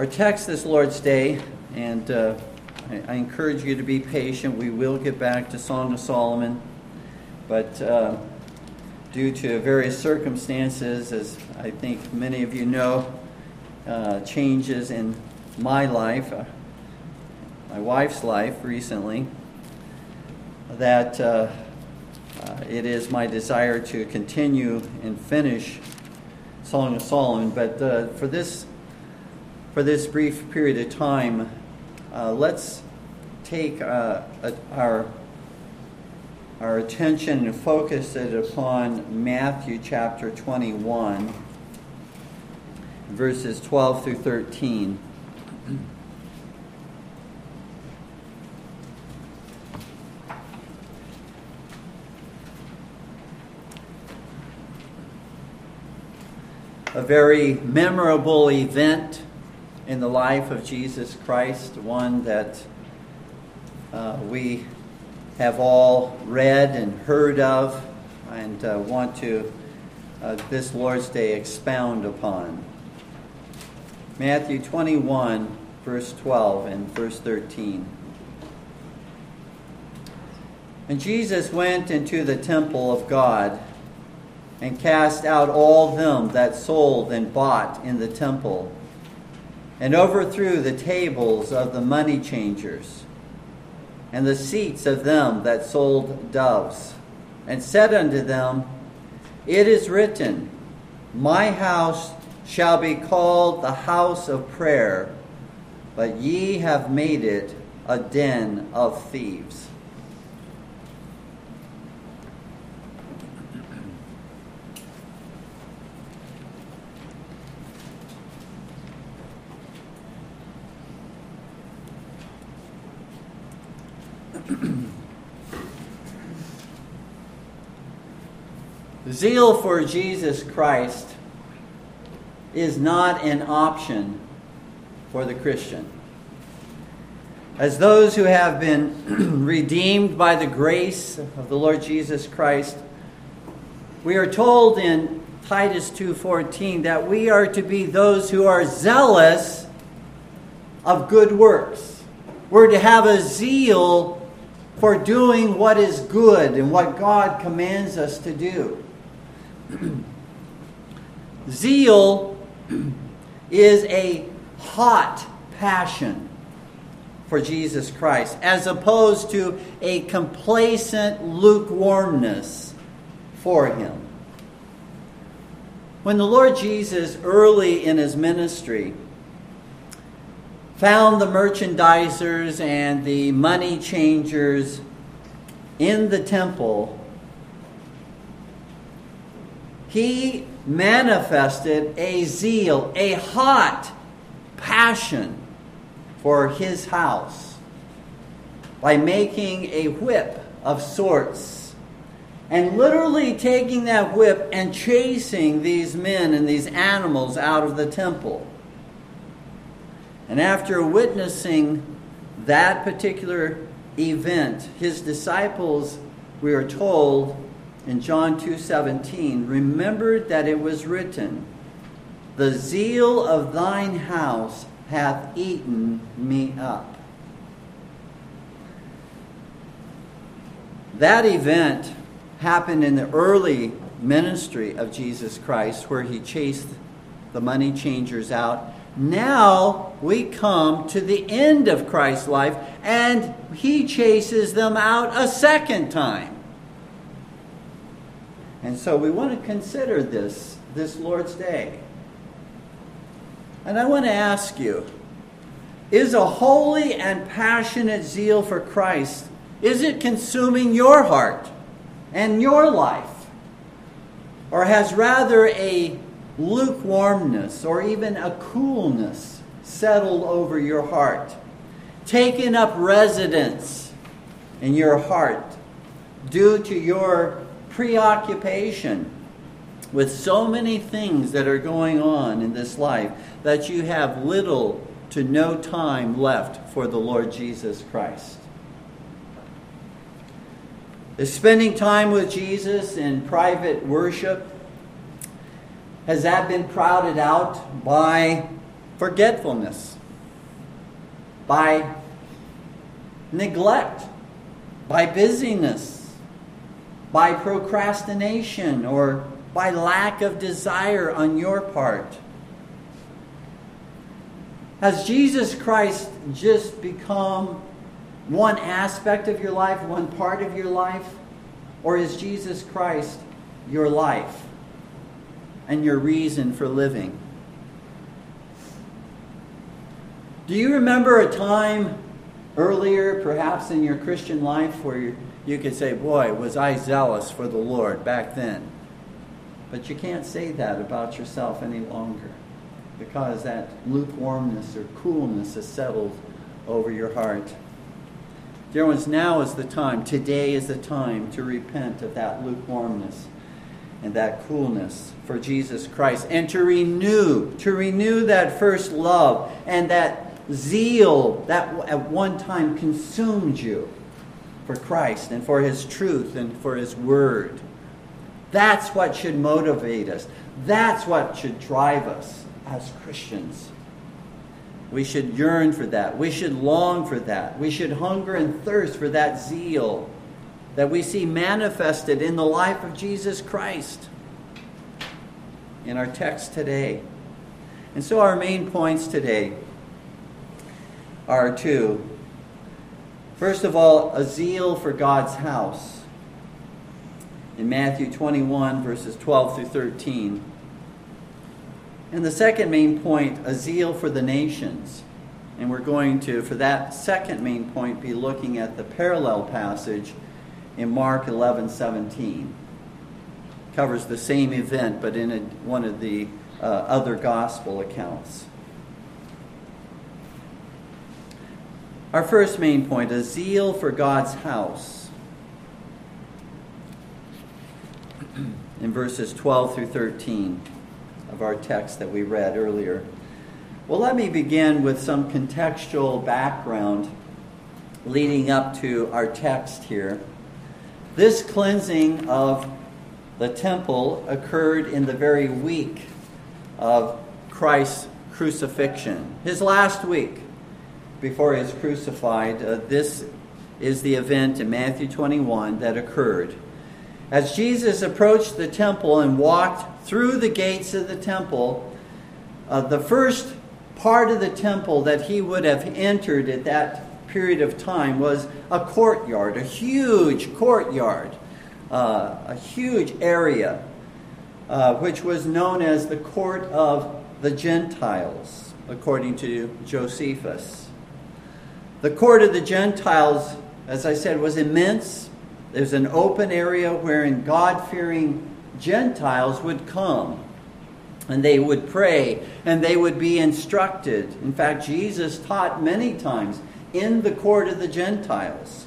Our text this Lord's Day, and I encourage you to be patient. We will get back to Song of Solomon, but due to various circumstances, as I think many of you know, changes in my life, my wife's life recently, that it is my desire to continue and finish Song of Solomon, but for this brief period of time, let's take our attention and focus it upon Matthew chapter 21, verses 12 through 13. A very memorable event in the life of Jesus Christ, one that we have all read and heard of and want to, this Lord's Day, expound upon. Matthew 21, verse 12 and verse 13. And Jesus went into the temple of God and cast out all them that sold and bought in the temple, and overthrew the tables of the money changers, and the seats of them that sold doves, and said unto them, It is written, My house shall be called the house of prayer, but ye have made it a den of thieves. Zeal for Jesus Christ is not an option for the Christian. As those who have been redeemed by the grace of the Lord Jesus Christ, we are told in Titus 2:14 that we are to be those who are zealous of good works. We're to have a zeal for doing what is good and what God commands us to do. Zeal is a hot passion for Jesus Christ, as opposed to a complacent lukewarmness for Him. When the Lord Jesus, early in His ministry, found the merchandisers and the money changers in the temple, He manifested a zeal, a hot passion for His house by making a whip of sorts and literally taking that whip and chasing these men and these animals out of the temple. And after witnessing that particular event, His disciples, we are told in John 2:17, remembered that it was written, The zeal of thine house hath eaten me up. That event happened in the early ministry of Jesus Christ, where He chased the money changers out. Now we come to the end of Christ's life, and He chases them out a second time. And so we want to consider this Lord's Day. And I want to ask you, is a holy and passionate zeal for Christ, is it consuming your heart and your life? Or has rather a lukewarmness or even a coolness settled over your heart, taken up residence in your heart due to your preoccupation with so many things that are going on in this life that you have little to no time left for the Lord Jesus Christ? Is spending time with Jesus in private worship, has that been crowded out by forgetfulness, by neglect, by busyness, by procrastination, or by lack of desire on your part? Has Jesus Christ just become one aspect of your life, one part of your life? Or is Jesus Christ your life and your reason for living? Do you remember a time earlier, perhaps in your Christian life, where you could say, boy, was I zealous for the Lord back then? But you can't say that about yourself any longer, because that lukewarmness or coolness has settled over your heart. Dear ones, now is the time, today is the time to repent of that lukewarmness and that coolness for Jesus Christ, and to renew that first love and that zeal that at one time consumed you for Christ and for His truth and for His Word. That's what should motivate us. That's what should drive us as Christians. We should yearn for that. We should long for that. We should hunger and thirst for that zeal that we see manifested in the life of Jesus Christ in our text today. And so our main points today are two. First of all, a zeal for God's house. In Matthew 21, verses 12 through 13. And the second main point, a zeal for the nations. And we're going to, for that second main point, be looking at the parallel passage in Mark 11:17. Covers the same event, but in one of the other gospel accounts. Our first main point, a zeal for God's house. In verses 12 through 13 of our text that we read earlier. Well, let me begin with some contextual background leading up to our text here. This cleansing of the temple occurred in the very week of Christ's crucifixion. His last week before he was crucified. This is the event in Matthew 21 that occurred. As Jesus approached the temple and walked through the gates of the temple, the first part of the temple that he would have entered at that period of time was a courtyard, a huge courtyard, a huge area, which was known as the court of the Gentiles, according to Josephus. The court of the Gentiles, as I said, was immense. There's an open area wherein God-fearing Gentiles would come, and they would pray, and they would be instructed. In fact, Jesus taught many times in the court of the Gentiles.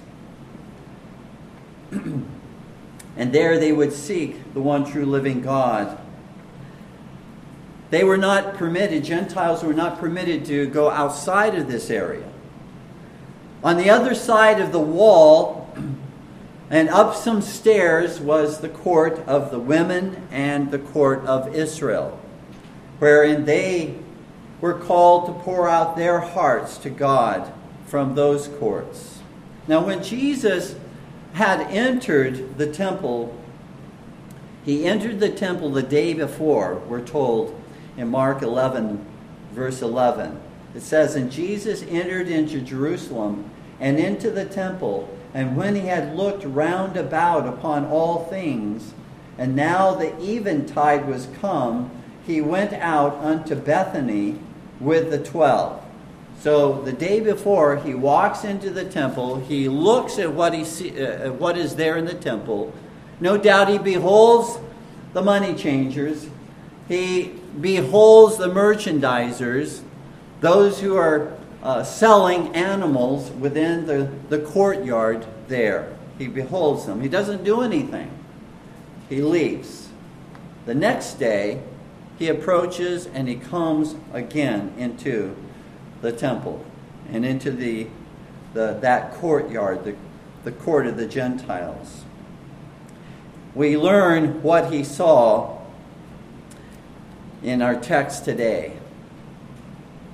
And there they would seek the one true living God. They were not permitted, Gentiles were not permitted to go outside of this area. On the other side of the wall, and up some stairs, was the court of the women and the court of Israel, wherein they were called to pour out their hearts to God from those courts. Now, when Jesus had entered the temple, he entered the temple the day before, we're told in Mark 11, verse 11. It says, "And Jesus entered into Jerusalem and into the temple, and when he had looked round about upon all things, and now the eventide was come, he went out unto Bethany with the 12. So the day before, he walks into the temple. He looks at what is there in the temple. No doubt he beholds the money changers. He beholds the merchandisers, those who are selling animals within the courtyard there. He beholds them. He doesn't do anything. He leaves. The next day, he approaches and he comes again into the temple and into that courtyard, the court of the Gentiles. We learn what he saw in our text today.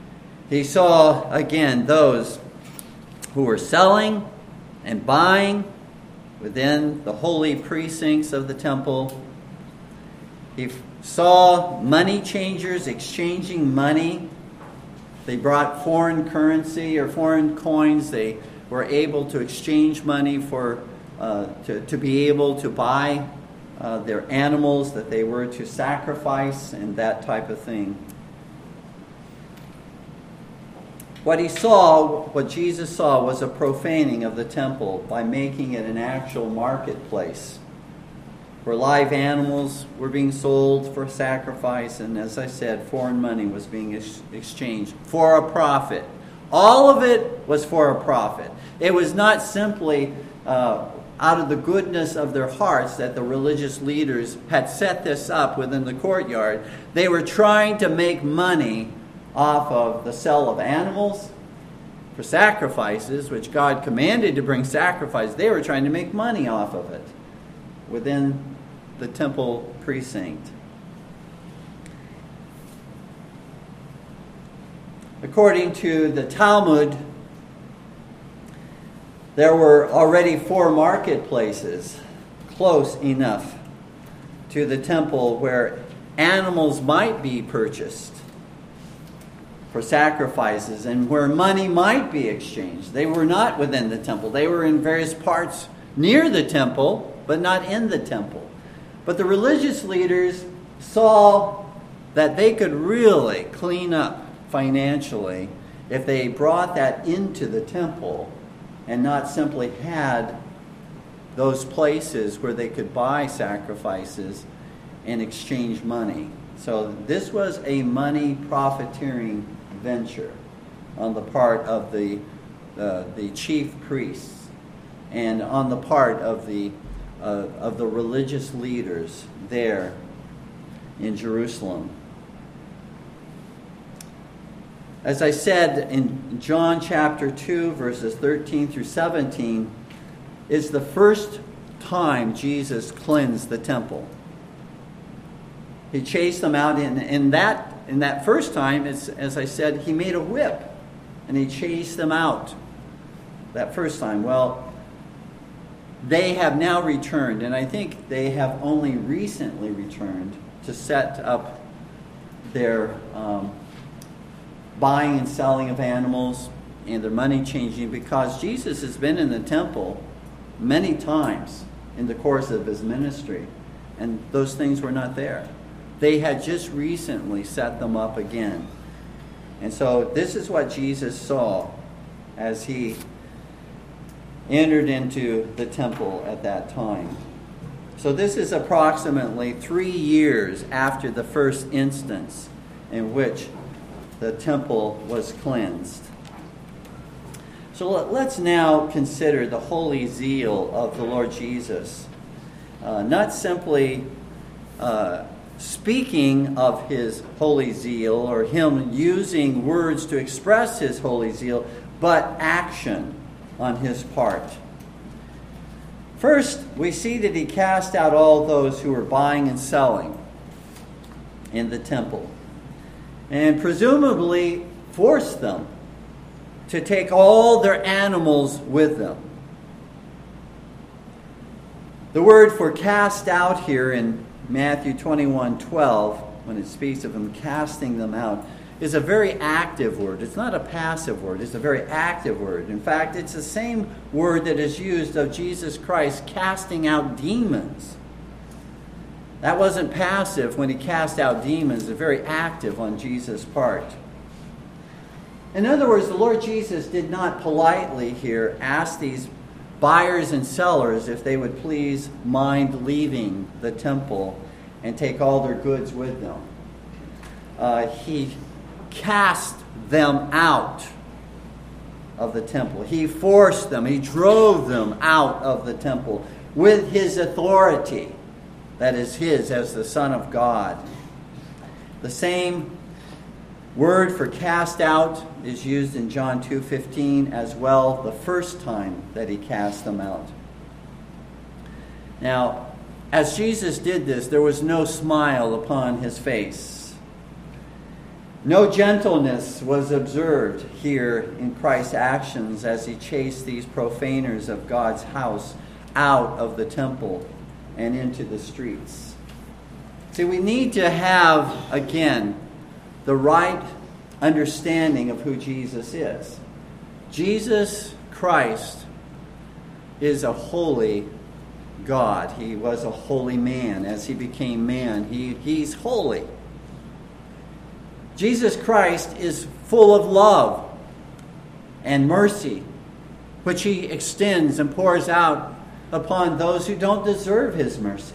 He saw again those who were selling and buying within the holy precincts of the temple. He saw money changers exchanging money. They brought foreign currency or foreign coins. They were able to exchange money for to be able to buy their animals that they were to sacrifice and that type of thing. What Jesus saw was a profaning of the temple by making it an actual marketplace where live animals were being sold for sacrifice, and as I said, foreign money was being exchanged for a profit. All of it was for a profit. It was not simply out of the goodness of their hearts that the religious leaders had set this up within the courtyard. They were trying to make money off of the sale of animals for sacrifices, which God commanded to bring sacrifice. They were trying to make money off of it within the temple precinct. According to the Talmud, there were already 4 marketplaces close enough to the temple where animals might be purchased for sacrifices and where money might be exchanged. They were not within the temple. They were in various parts near the temple, but not in the temple. But the religious leaders saw that they could really clean up financially if they brought that into the temple and not simply had those places where they could buy sacrifices and exchange money. So this was a money profiteering venture on the part of the chief priests and on the part of the religious leaders there in Jerusalem. As I said, in John chapter 2, verses 13 through 17, is the first time Jesus cleansed the temple. He chased them out. In that first time, as I said, he made a whip and he chased them out that first time. Well, they have now returned, and I think they have only recently returned to set up their buying and selling of animals and their money changing, because Jesus has been in the temple many times in the course of his ministry, and those things were not there. They had just recently set them up again. And so this is what Jesus saw as he entered into the temple at that time. So this is approximately 3 years after the first instance in which the temple was cleansed. So let's now consider the holy zeal of the Lord Jesus. Not simply speaking of his holy zeal or him using words to express his holy zeal, but action on his part. First, we see that he cast out all those who were buying and selling in the temple, and presumably forced them to take all their animals with them. The word for cast out here in Matthew 21:12, when it speaks of him casting them out, is a very active word. It's not a passive word. It's a very active word. In fact, it's the same word that is used of Jesus Christ casting out demons. That wasn't passive when he cast out demons. It's very active on Jesus' part. In other words, the Lord Jesus did not politely here ask these buyers and sellers if they would please mind leaving the temple and take all their goods with them. He cast them out of the temple. He forced them. He drove them out of the temple with his authority that is his as the Son of God. The same word for cast out is used in John 2:15 as well, the first time that he cast them out. Now, as Jesus did this, there was no smile upon his face. No gentleness was observed here in Christ's actions as he chased these profaners of God's house out of the temple and into the streets. See, we need to have, again, the right understanding of who Jesus is. Jesus Christ is a holy God. He was a holy man. As he became man, he's holy. Jesus Christ is full of love and mercy, which he extends and pours out upon those who don't deserve his mercy.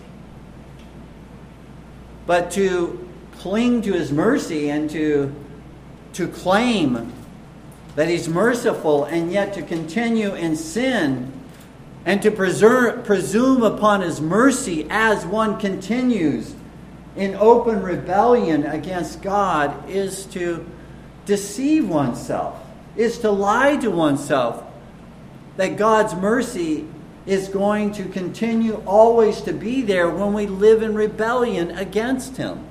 But to cling to his mercy and to claim that he's merciful and yet to continue in sin and to presume upon his mercy as one continues in open rebellion against God is to deceive oneself, is to lie to oneself that God's mercy is going to continue always to be there when we live in rebellion against him.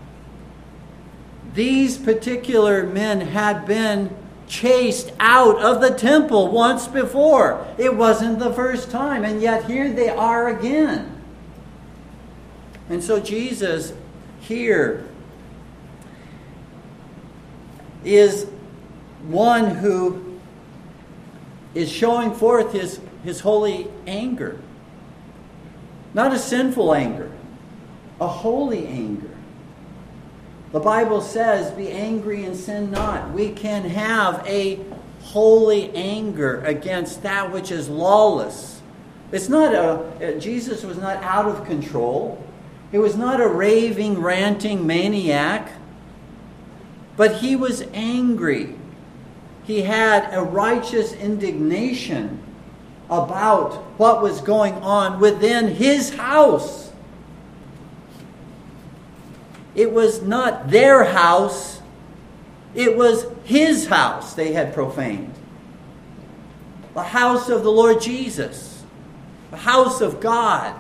These particular men had been chased out of the temple once before. It wasn't the first time, and yet here they are again. And so Jesus here is one who is showing forth his holy anger. Not a sinful anger, a holy anger. The Bible says, be angry and sin not. We can have a holy anger against that which is lawless. It's not Jesus was not out of control. He was not a raving, ranting maniac. But he was angry. He had a righteous indignation about what was going on within his house. It was not their house. It was his house they had profaned. The house of the Lord Jesus. The house of God.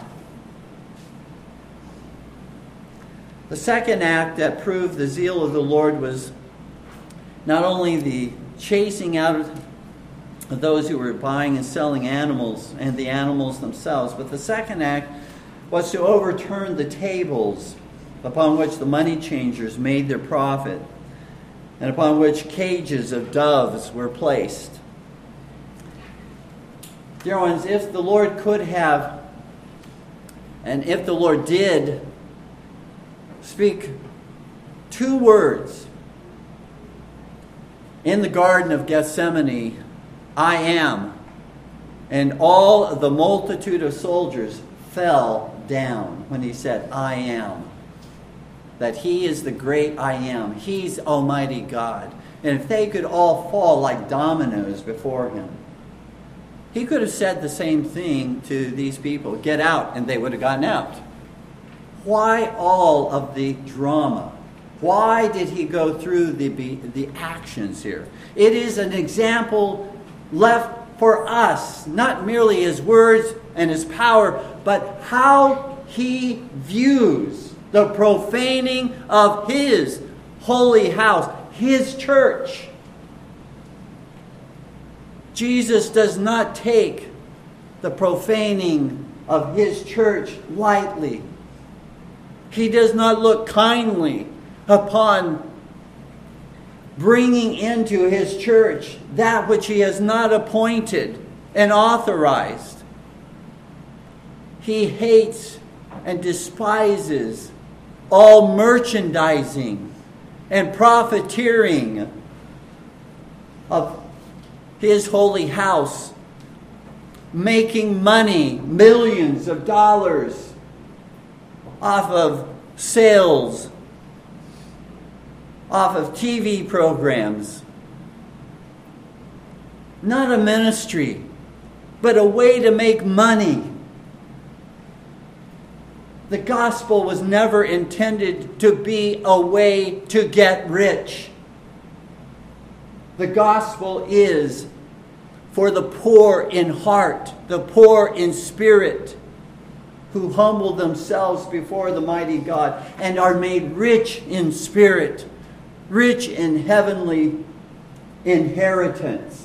The second act that proved the zeal of the Lord was not only the chasing out of those who were buying and selling animals and the animals themselves, but the second act was to overturn the tables upon which the money changers made their profit and upon which cages of doves were placed. Dear ones, if the Lord could have, and if the Lord did, speak two words in the Garden of Gethsemane, I am, and all of the multitude of soldiers fell down when he said, I am. That he is the great I am. He's Almighty God. And if they could all fall like dominoes before him, he could have said the same thing to these people, get out, and they would have gotten out. Why all of the drama? Why did he go through the actions here? It is an example left for us, not merely his words and his power, but how he views the profaning of his holy house, his church. Jesus does not take the profaning of his church lightly. He does not look kindly upon bringing into his church that which he has not appointed and authorized. He hates and despises all merchandising and profiteering of his holy house, making money, millions of dollars off of sales, off of TV programs. Not a ministry, but a way to make money. The gospel was never intended to be a way to get rich. The gospel is for the poor in heart, the poor in spirit, who humble themselves before the mighty God and are made rich in spirit rich in heavenly inheritance.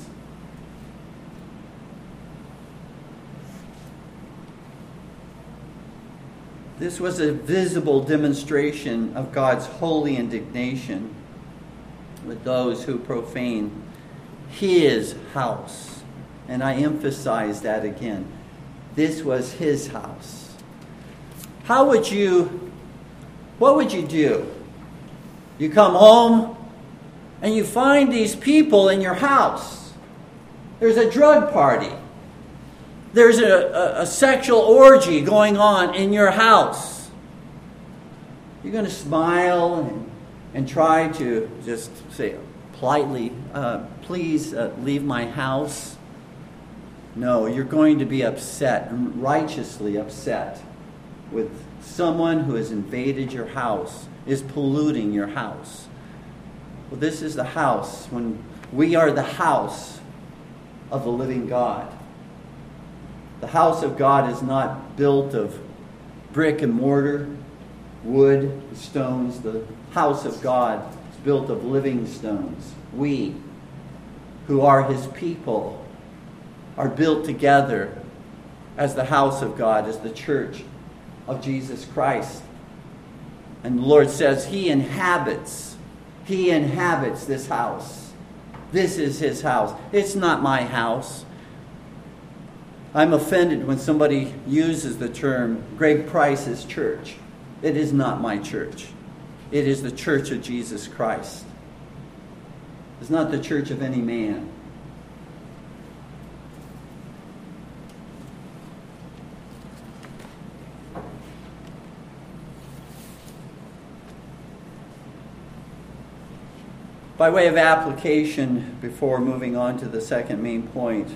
This was a visible demonstration of God's holy indignation with those who profane His house. And I emphasize that again. This was His house. What would you do? You come home and you find these people in your house. There's a drug party. There's a sexual orgy going on in your house. You're going to smile and try to just say politely, please leave my house. No, you're going to be upset, righteously upset, with someone who has invaded your house, is polluting your house. Well, this is the house, when we are the house of the living God. The house of God is not built of brick and mortar, wood, stones. The house of God is built of living stones. We, who are His people, are built together as the house of God, as the church of Jesus Christ. And the Lord says He inhabits this house. This is His house. It's not my house. I'm offended when somebody uses the term Greg Price's church. It is not my church. It is the church of Jesus Christ. It's not the church of any man. By way of application, before moving on to the second main point,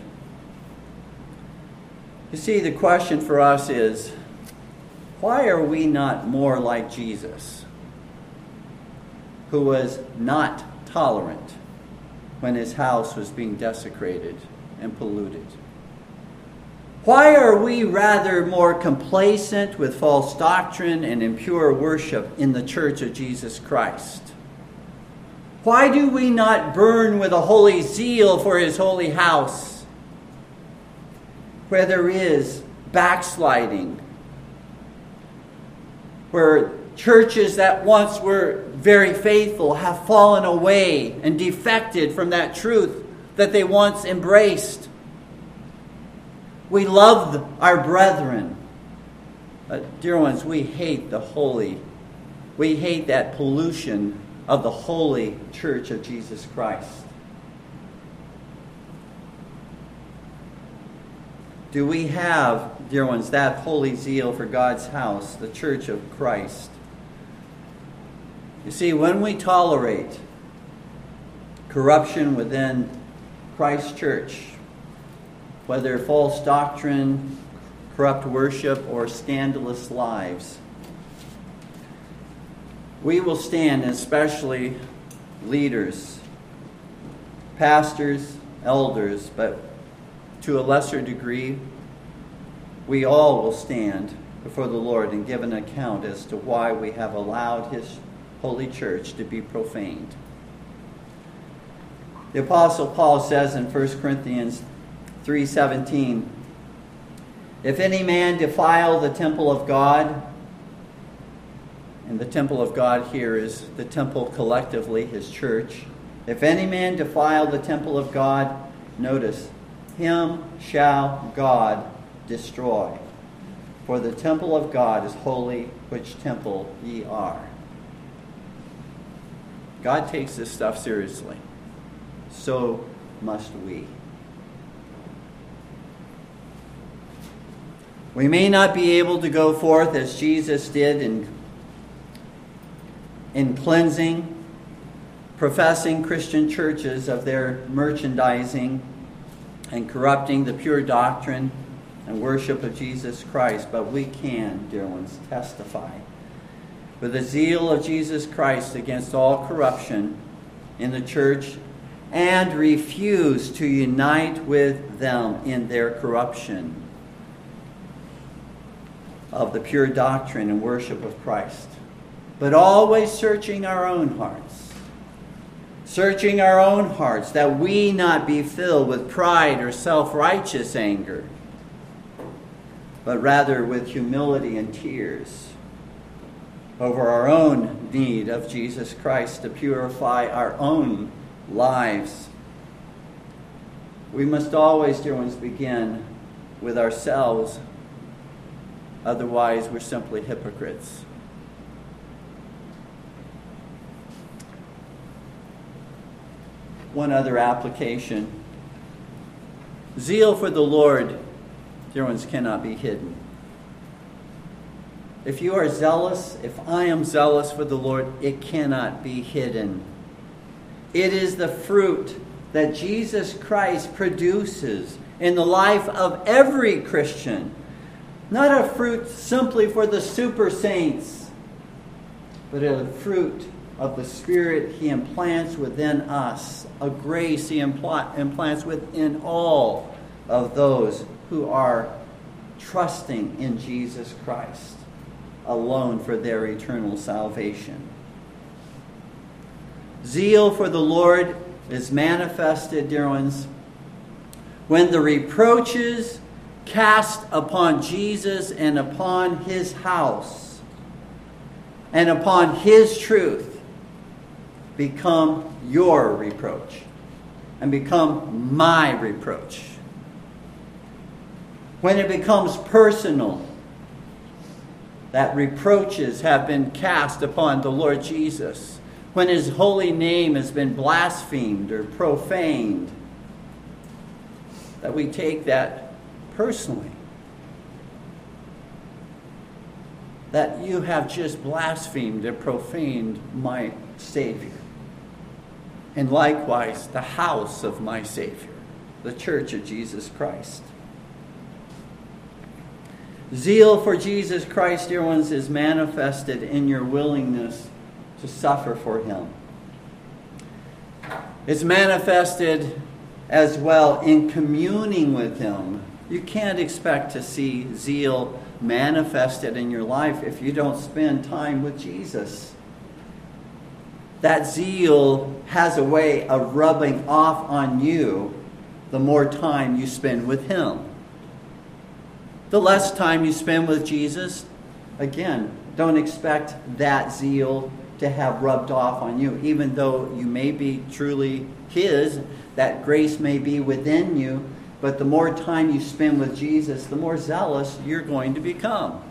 you see, the question for us is, why are we not more like Jesus, who was not tolerant when His house was being desecrated and polluted? Why are we rather more complacent with false doctrine and impure worship in the church of Jesus Christ? Why do we not burn with a holy zeal for His holy house, where there is backsliding, where churches that once were very faithful have fallen away and defected from that truth that they once embraced? We love our brethren. Dear ones, we hate the holy. We hate that pollution of the holy church of Jesus Christ. Do we have, dear ones, that holy zeal for God's house, the church of Christ? You see, when we tolerate corruption within Christ's church, whether false doctrine, corrupt worship, or scandalous lives, we will stand, especially leaders, pastors, elders, but to a lesser degree, we all will stand before the Lord and give an account as to why we have allowed His holy church to be profaned. The Apostle Paul says in 1 Corinthians 3:17, if any man defile the temple of God, and the temple of God here is the temple collectively, His church. If any man defile the temple of God, notice, him shall God destroy. For the temple of God is holy, which temple ye are. God takes this stuff seriously. So must we. We may not be able to go forth as Jesus did in cleansing professing Christian churches of their merchandising and corrupting the pure doctrine and worship of Jesus Christ, but we can, dear ones, testify with the zeal of Jesus Christ against all corruption in the church and refuse to unite with them in their corruption of the pure doctrine and worship of Christ, but always searching our own hearts searching our own hearts, that we not be filled with pride or self-righteous anger, but rather with humility and tears over our own need of Jesus Christ to purify our own lives. We must always, dear ones, begin with ourselves. Otherwise, we're simply hypocrites. One other application. Zeal for the Lord, dear ones, cannot be hidden. If you are zealous, if I am zealous for the Lord, it cannot be hidden. It is the fruit that Jesus Christ produces in the life of every Christian. Not a fruit simply for the super saints, but a fruit of the Spirit He implants within us, a grace He implants within all of those who are trusting in Jesus Christ alone for their eternal salvation. Zeal for the Lord is manifested, dear ones, when the reproaches cast upon Jesus and upon His house and upon His truth become your reproach and become my reproach. When it becomes personal, that reproaches have been cast upon the Lord Jesus, when His holy name has been blasphemed or profaned, that we take that personally. That you have just blasphemed and profaned my Savior. And likewise, the house of my Savior, the church of Jesus Christ. Zeal for Jesus Christ, dear ones, is manifested in your willingness to suffer for Him. It's manifested as well in communing with Him. You can't expect to see zeal manifested in your life if you don't spend time with Jesus. That zeal has a way of rubbing off on you the more time you spend with Him. The less time you spend with Jesus, again, don't expect that zeal to have rubbed off on you. Even though you may be truly His, that grace may be within you, but the more time you spend with Jesus, the more zealous you're going to become.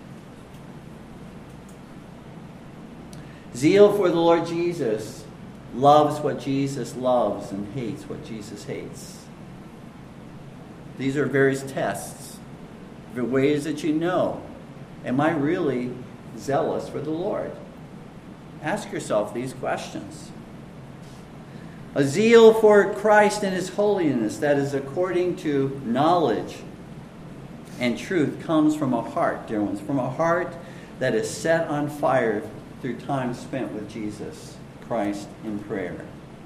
Zeal for the Lord Jesus loves what Jesus loves and hates what Jesus hates. These are various tests, the ways that you know, am I really zealous for the Lord? Ask yourself these questions. A zeal for Christ and His holiness that is according to knowledge and truth comes from a heart, dear ones, from a heart that is set on fire through time spent with Jesus Christ in prayer.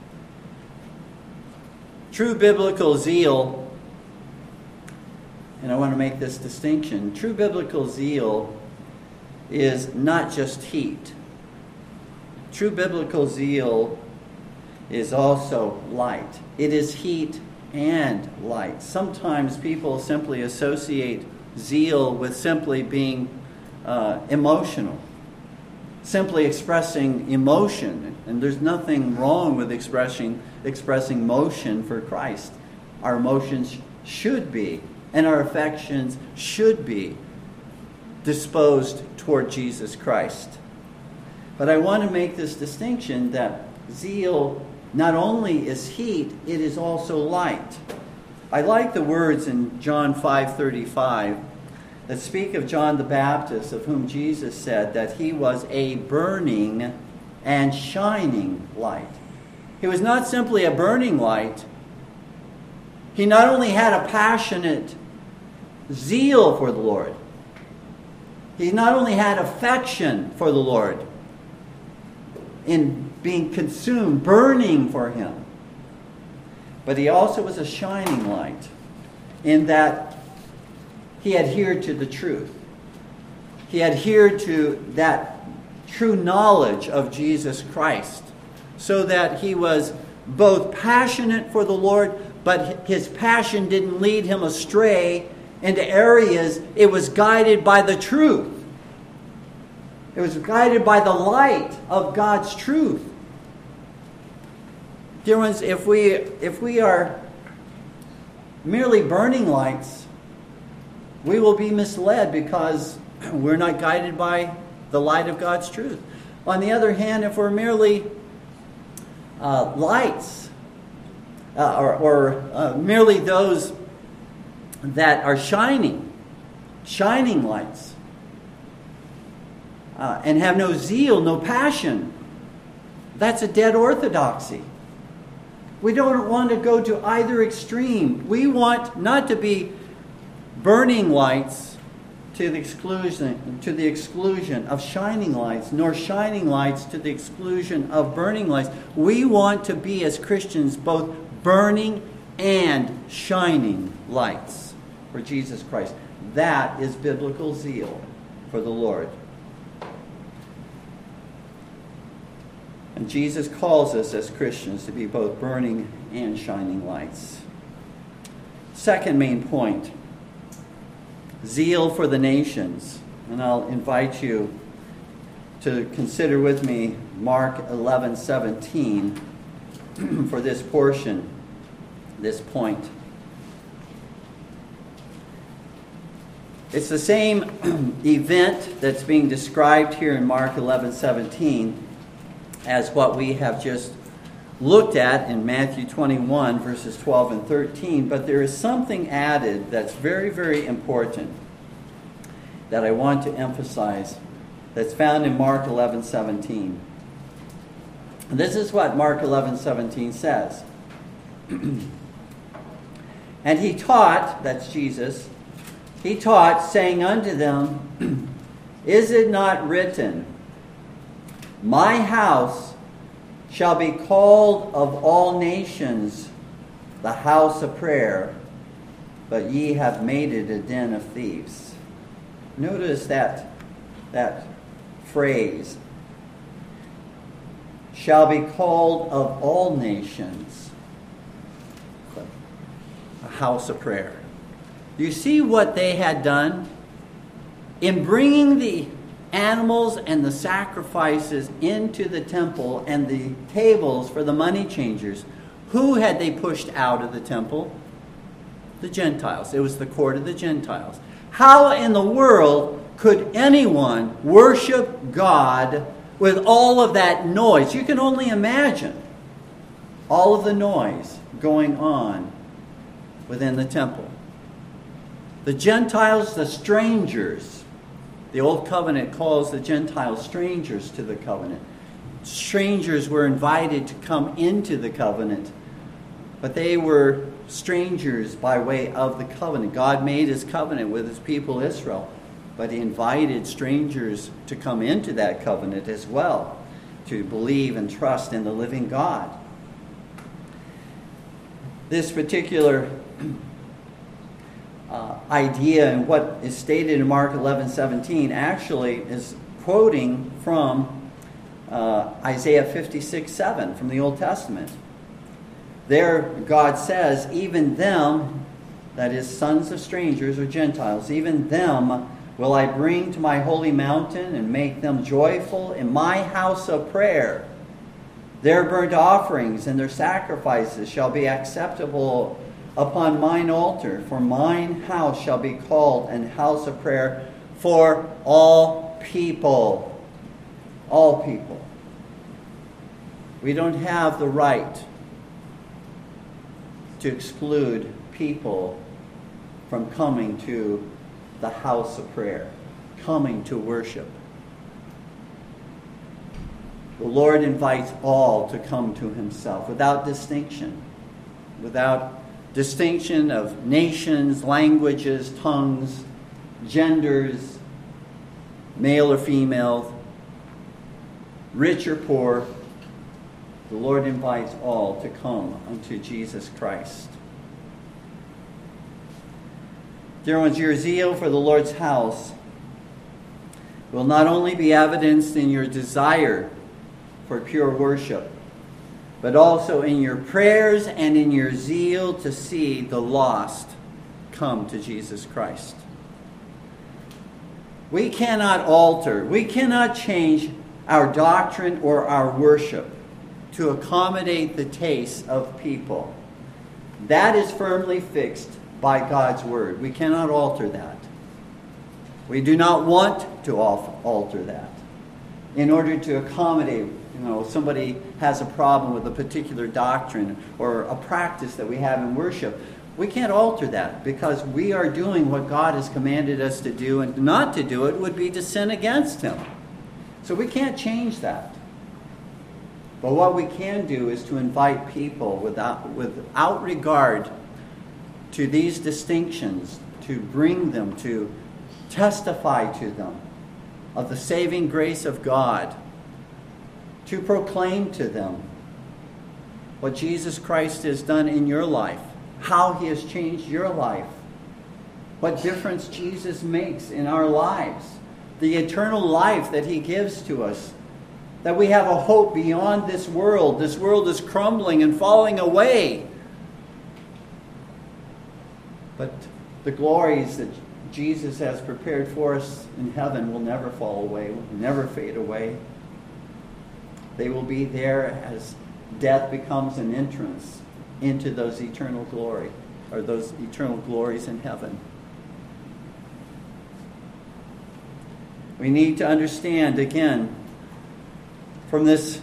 True biblical zeal, and I want to make this distinction, true biblical zeal is not just heat. True biblical zeal is also light. It is heat and light. Sometimes people simply associate zeal with simply being emotional, simply expressing emotion. And there's nothing wrong with expressing motion for Christ. Our emotions should be, and our affections should be disposed toward Jesus Christ. But I want to make this distinction that zeal not only is heat, it is also light. I like the words in John 5:35 that speak of John the Baptist, of whom Jesus said that he was a burning and shining light. He was not simply a burning light. He not only had a passionate zeal for the Lord, he not only had affection for the Lord in being consumed, burning for Him, but he also was a shining light in that he adhered to the truth. He adhered to that true knowledge of Jesus Christ, so that he was both passionate for the Lord, but his passion didn't lead him astray into areas. It was guided by the truth. It was guided by the light of God's truth. Dear ones, if we are merely burning lights, we will be misled because we're not guided by the light of God's truth. On the other hand, if we're merely lights, or merely those that are shining lights, and have no zeal, no passion, that's a dead orthodoxy. We don't want to go to either extreme. We want not to be burning lights to the exclusion of shining lights, nor shining lights to the exclusion of burning lights. We want to be, as Christians, both burning and shining lights for Jesus Christ. That is biblical zeal for the Lord. And Jesus calls us as Christians to be both burning and shining lights. Second main point, zeal for the nations. And I'll invite you to consider with me Mark 11:17 for this portion, this point. It's the same event that's being described here in Mark 11:17 as what we have just looked at in Matthew 21, verses 12 and 13. But there is something added that's very, very important that I want to emphasize that's found in Mark 11:17. And this is what Mark 11:17 says. And he taught, that's Jesus, he taught, saying unto them, Is it not written, My house shall be called of all nations the house of prayer, but ye have made it a den of thieves. Notice that phrase, shall be called of all nations a house of prayer. You see what they had done? In bringing the animals and the sacrifices into the temple and the tables for the money changers, who had they pushed out of the temple? The Gentiles. It was the court of the Gentiles. How in the world could anyone worship God with all of that noise? You can only imagine all of the noise going on within the temple. The Gentiles, the strangers. The Old Covenant calls the Gentiles strangers to the covenant. Strangers were invited to come into the covenant, but they were strangers by way of the covenant. God made his covenant with his people Israel, but he invited strangers to come into that covenant as well, to believe and trust in the living God. This particular idea and what is stated in Mark 11:17 actually is quoting from Isaiah 56:7 from the Old Testament. There God says, even them, that is sons of strangers or Gentiles, even them will I bring to my holy mountain and make them joyful in my house of prayer. Their burnt offerings and their sacrifices shall be acceptable upon mine altar, for mine house shall be called an house of prayer for all people. All people. We don't have the right to exclude people from coming to the house of prayer, coming to worship. The Lord invites all to come to himself without distinction, of nations, languages, tongues, genders, male or female, rich or poor. The Lord invites all to come unto Jesus Christ. Dear ones, your zeal for the Lord's house will not only be evidenced in your desire for pure worship, but also in your prayers and in your zeal to see the lost come to Jesus Christ. We cannot alter, we cannot change our doctrine or our worship to accommodate the tastes of people. That is firmly fixed by God's Word. We cannot alter that. We do not want to alter that in order to accommodate. Somebody has a problem with a particular doctrine or a practice that we have in worship. We can't alter that because we are doing what God has commanded us to do, and not to do it would be to sin against Him. So we can't change that. But what we can do is to invite people without regard to these distinctions, to bring them, to testify to them of the saving grace of God, to proclaim to them what Jesus Christ has done in your life, how He has changed your life, what difference Jesus makes in our lives, the eternal life that He gives to us, that we have a hope beyond this world. This world is crumbling and falling away. But the glories that Jesus has prepared for us in heaven will never fall away, will never fade away. They will be there as death becomes an entrance into those eternal glory, or those eternal glories in heaven. We need to understand again from this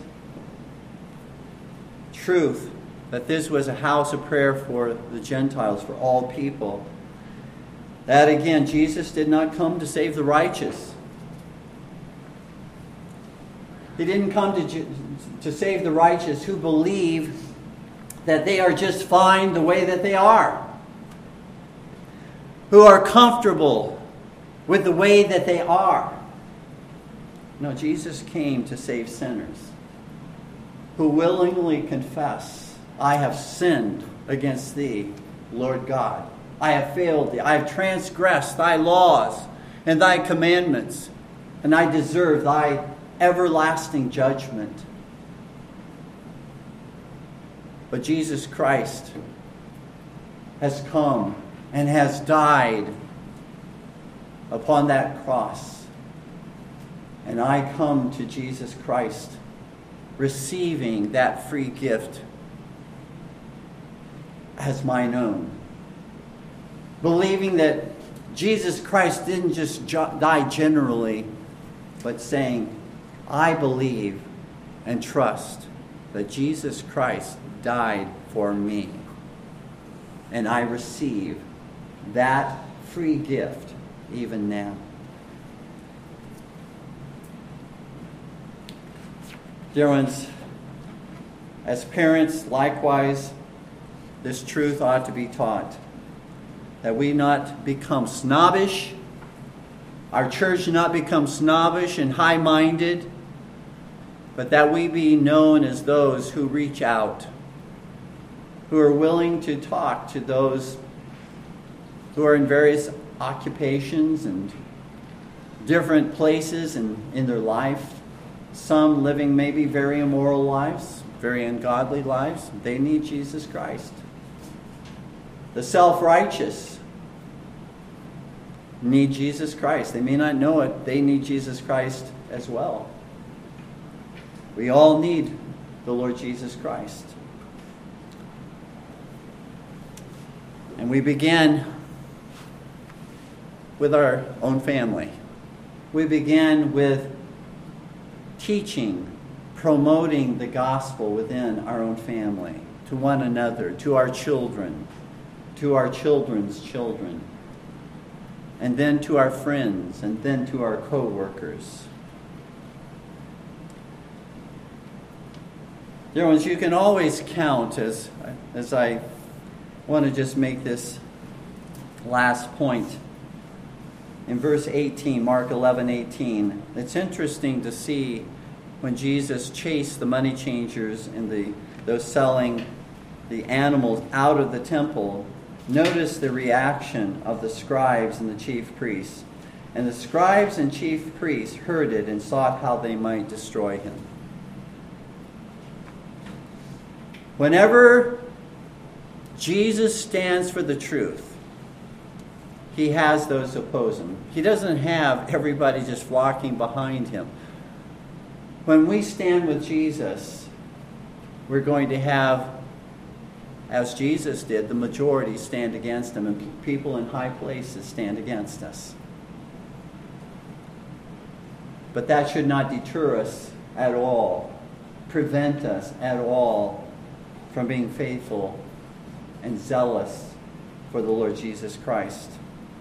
truth that this was a house of prayer for the Gentiles, for all people. That again, Jesus did not come to save the righteous. He didn't come to save the righteous who believe that they are just fine the way that they are, who are comfortable with the way that they are. No, Jesus came to save sinners who willingly confess, I have sinned against thee, Lord God. I have failed thee. I have transgressed thy laws and thy commandments, and I deserve thy everlasting judgment. But Jesus Christ has come and has died upon that cross. And I come to Jesus Christ receiving that free gift as mine own. Believing that Jesus Christ didn't just die generally, but saying, I believe and trust that Jesus Christ died for me. And I receive that free gift even now. Dear ones, as parents, likewise, this truth ought to be taught. That we not become snobbish, our church not become snobbish and high-minded, but that we be known as those who reach out, who are willing to talk to those who are in various occupations and different places in their life. Some living maybe very immoral lives, very ungodly lives. They need Jesus Christ. The self-righteous need Jesus Christ. They may not know it. They need Jesus Christ as well. We all need the Lord Jesus Christ. And we begin with our own family. We begin with teaching, promoting the gospel within our own family, to one another, to our children, to our children's children, and then to our friends, and then to our co-workers. Dear ones, you can always count, as I want to just make this last point. In verse 18, Mark 11:18, it's interesting to see when Jesus chased the money changers and those selling the animals out of the temple. Notice the reaction of the scribes and the chief priests. And the scribes and chief priests heard it and sought how they might destroy him. Whenever Jesus stands for the truth, he has those oppose him. He doesn't have everybody just flocking behind him. When we stand with Jesus, we're going to have, as Jesus did, the majority stand against him, and people in high places stand against us. But that should not deter us at all, prevent us at all from being faithful and zealous for the Lord Jesus Christ.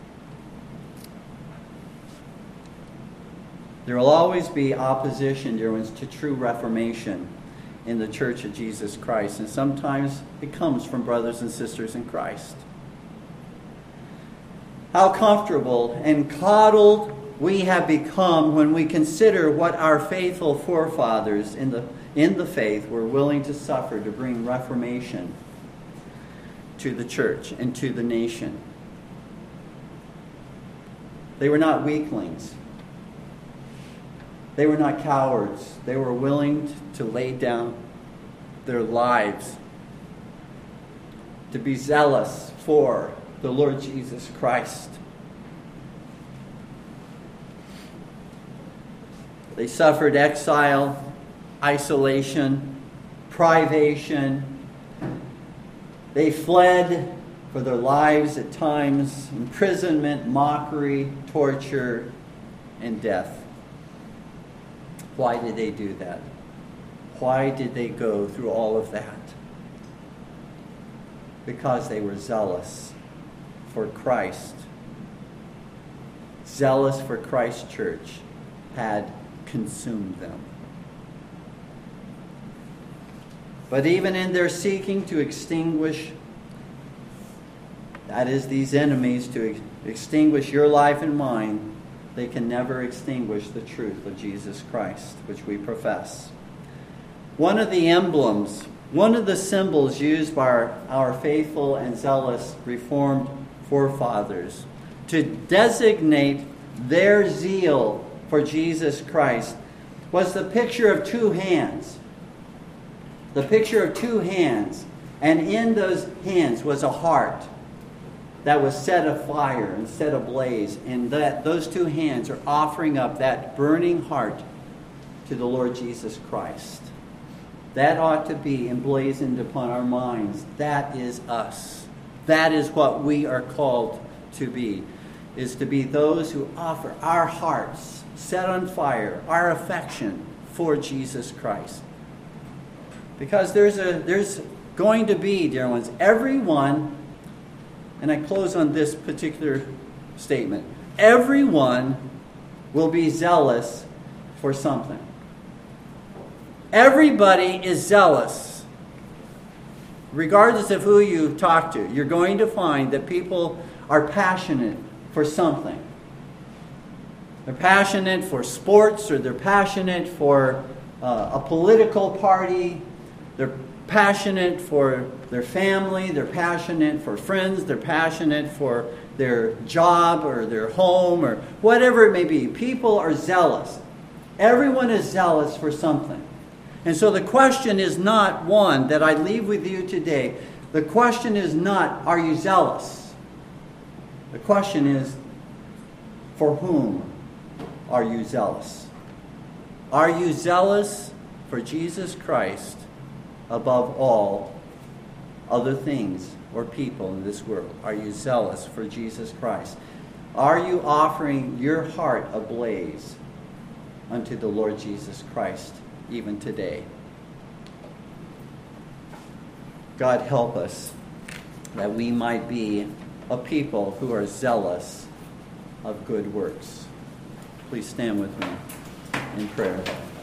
There will always be opposition, dear ones, to true reformation in the Church of Jesus Christ. And sometimes it comes from brothers and sisters in Christ. How comfortable and coddled we have become when we consider what our faithful forefathers in the faith were willing to suffer to bring reformation to the church and to the nation. They were not weaklings. They were not cowards. They were willing to lay down their lives, to be zealous for the Lord Jesus Christ. They suffered exile, isolation, privation. They fled for their lives at times, imprisonment, mockery, torture, and death. Why did they do that? Why did they go through all of that? Because they were zealous for Christ. Zealous for Christ's church had consumed them. But even in their seeking to extinguish, that is, these enemies, to extinguish your life and mine, they can never extinguish the truth of Jesus Christ, which we profess. One of the emblems, one of the symbols used by our faithful and zealous Reformed forefathers to designate their zeal for Jesus Christ was the picture of two hands. The picture of two hands. And in those hands was a heart that was set afire and set ablaze. And that those two hands are offering up that burning heart to the Lord Jesus Christ. That ought to be emblazoned upon our minds. That is us. That is what we are called to be. Is to be those who offer our hearts set on fire, our affection for Jesus Christ. Because there's going to be, dear ones, everyone, and I close on this particular statement, everyone will be zealous for something. Everybody is zealous. Regardless of who you talk to, you're going to find that people are passionate for something. They're passionate for sports, or they're passionate for a political party. They're passionate for their family. They're passionate for friends. They're passionate for their job or their home or whatever it may be. People are zealous. Everyone is zealous for something. And so the question is not one that I leave with you today. The question is not, are you zealous? The question is, for whom are you zealous? Are you zealous for Jesus Christ above all other things or people in this world? Are you zealous for Jesus Christ? Are you offering your heart ablaze unto the Lord Jesus Christ even today? God help us that we might be a people who are zealous of good works. Please stand with me in prayer.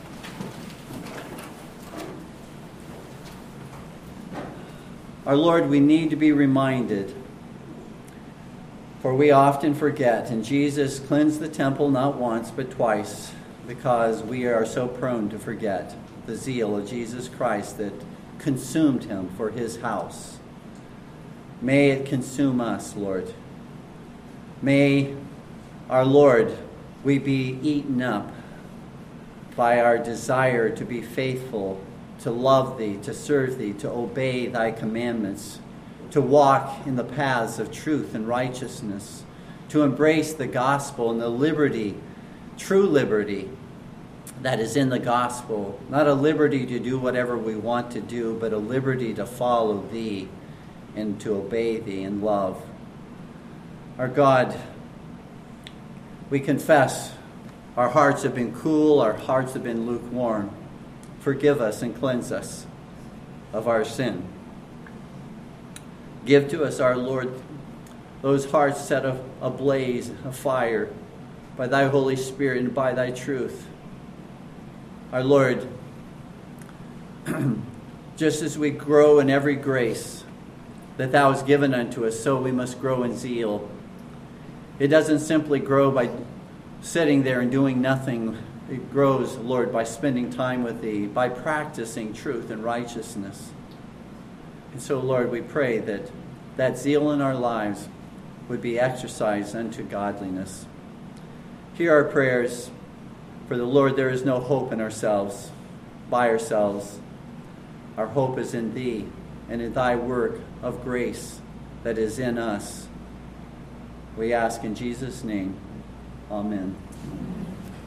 Our Lord, we need to be reminded, for we often forget, and Jesus cleansed the temple not once but twice, because we are so prone to forget the zeal of Jesus Christ that consumed him for his house. May it consume us, Lord. May, our Lord, we be eaten up by our desire to be faithful to love thee, to serve thee, to obey thy commandments, to walk in the paths of truth and righteousness, to embrace the gospel and the liberty, true liberty that is in the gospel. Not a liberty to do whatever we want to do, but a liberty to follow thee and to obey thee in love. Our God, we confess our hearts have been cool, our hearts have been lukewarm. Forgive us and cleanse us of our sin. Give to us, our Lord, those hearts set ablaze, afire by thy Holy Spirit and by thy truth. Our Lord, just as we grow in every grace that thou hast given unto us, so we must grow in zeal. It doesn't simply grow by sitting there and doing nothing. It grows, Lord, by spending time with thee, by practicing truth and righteousness. And so, Lord, we pray that that zeal in our lives would be exercised unto godliness. Hear our prayers. For the Lord, there is no hope in ourselves, by ourselves. Our hope is in thee and in thy work of grace that is in us. We ask in Jesus' name. Amen.